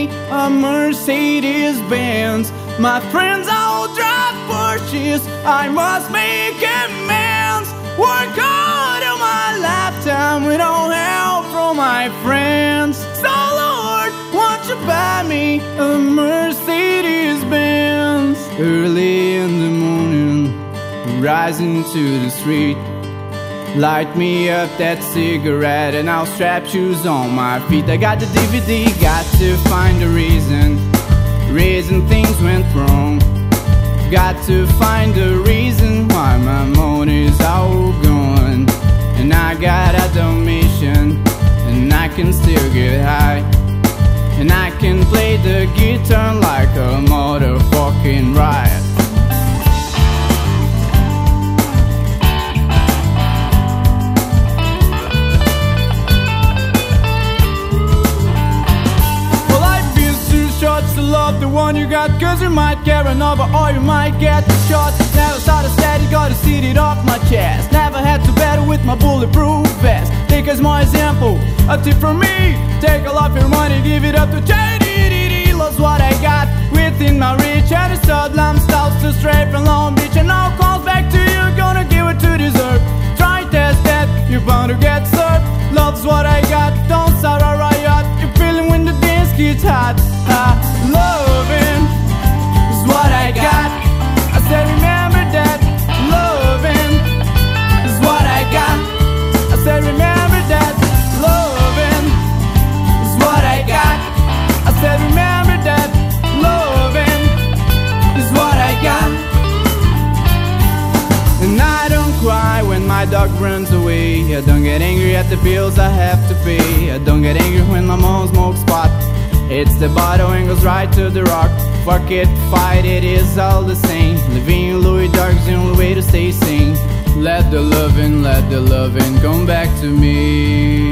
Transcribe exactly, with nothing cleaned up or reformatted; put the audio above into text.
me a Mercedes Benz. My friends all drive Porsches, I must make amends. Work hard in my lifetime with no help from my friends. So Lord, won't you buy me a Mercedes Benz? Early in the morning, rising to the street, light me up that cigarette and I'll strap shoes on my feet. I got the D V D, got to find a reason, reason things went wrong. Got to find a reason why my money's all gone. And I got a Dalmatian, and I can still get high, and I can play the guitar like a motherfucking riot. To love the one you got, cause you might get another or you might get the shot. Never started steady, gotta see it off my chest. Never had to battle with my bulletproof vest. Take as my example, a tip from me. Take all of your money, give it up to charity. Lost what I got within my reach, and it's Southland styles to straight from Long Beach. And now calls back to you, gonna give it to deserve. Try test that, you're bound to get served. Love's what I got, don't start a riot. You're feeling when the dance gets hot. Loving is what I got. I said remember that. Loving is what I got. I said remember that. Loving is what I got. I said remember that. Loving is what I got. And I don't cry when my dog runs away. I don't get angry at the bills I have to pay. I don't get angry when my mom smokes pot. It's the bottle and goes right to the rock. Fuck it, fight it, it's all the same. Living in Louis Dark's the only way to stay sane. Let the lovin', let the lovin' come back to me.